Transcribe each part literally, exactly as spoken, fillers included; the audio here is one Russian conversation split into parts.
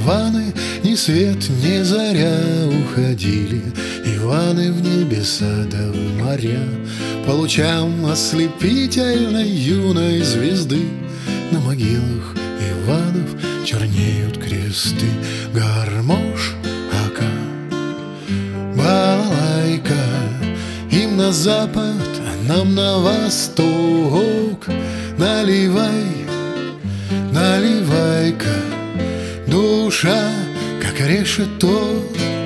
Иваны ни свет, ни заря уходили, Иваны в небеса да в моря. По лучам ослепительной юной звезды на могилах Иванов чернеют кресты. Гармош, ака, балалайка, им на запад, а нам на восток. Наливай, наливай-ка, душа, как решето.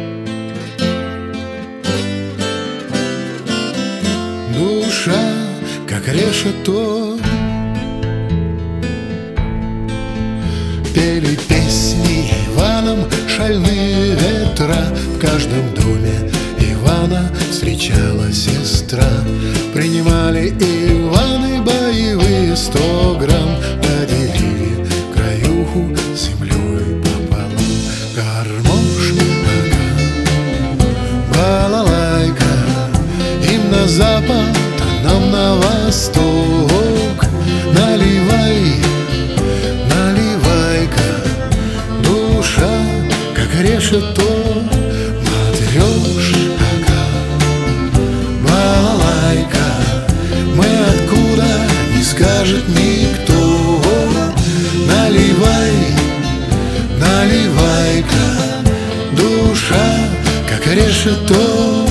Душа, как решето. Пели песни Иванам шальные ветра. В каждом доме Ивана встречала сестра. Принимали Иваны боевые сто грамм, поделили краюху землей пополам. Гармош, ага, балалайка, им на запад, а нам на восток. Наливай, наливай-ка, душа, как решето. Матрёш, ага, балалайка, мы откуда, не скажет никто. Наливай, наливай-ка, душа, как решето.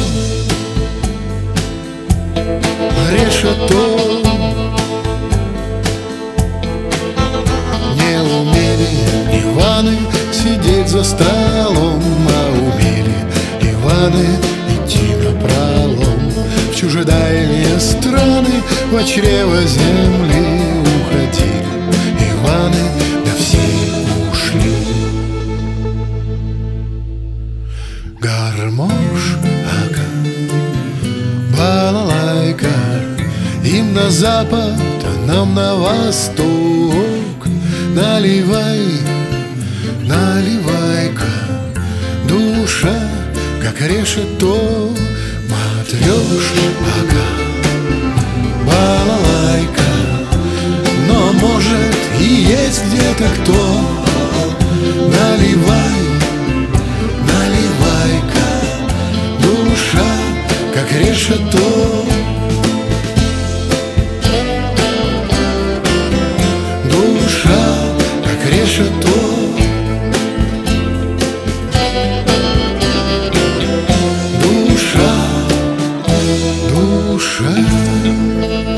Решето. Не умели Иваны сидеть за столом, а умели Иваны идти напролом. В чужедальние страны, во чрево земли уходили Иваны, да все ушли. Гармош, ага, балалайка, им на запад, а нам на восток. Наливай, наливай-ка, душа, как решето. Матрёш, ага, балалайка, но может и есть где-то кто. Наливай, наливай-ка, душа, как решето. Душа, как решето. Душа, душа.